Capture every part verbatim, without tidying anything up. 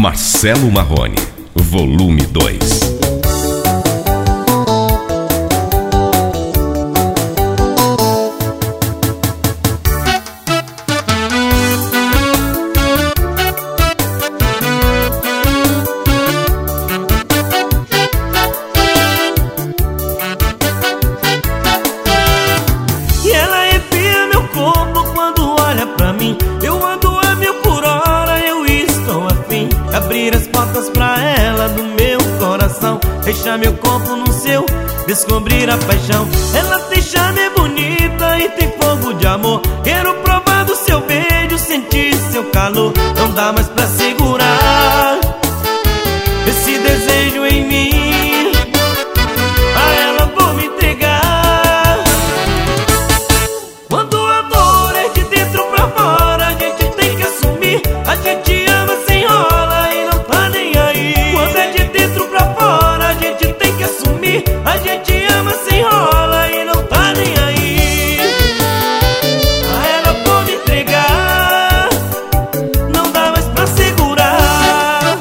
Marcelo Marrone, volume dois. Abrir as portas pra ela do meu coração, deixar meu corpo no seu, descobrir a paixão. Ela tem charme bonita e tem fogo de amor. Quero provar do seu beijo, sentir seu calor. Não dá mais pra segurar esse desejo em mim. A ela vou me entregar. Quando o amor é de dentro pra fora, a gente tem que assumir. A gente ama sem enrola. A gente ama sem rola e não tá nem aí. A ela vou me entregar. Não dá mais pra segurar.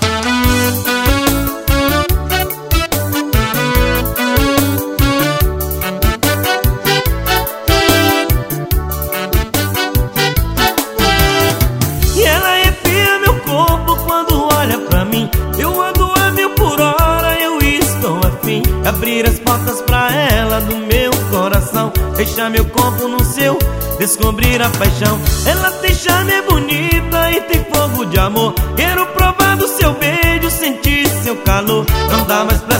E ela arrepia meu corpo quando olha pra mim. Eu ando a mil por hora, eu estou afim. Abrir as portas pra ela do meu coração, deixar meu corpo no seu, descobrir a paixão. Ela tem charme bonita e tem fogo de amor. Quero provar do seu beijo, sentir seu calor. Não dá mais pra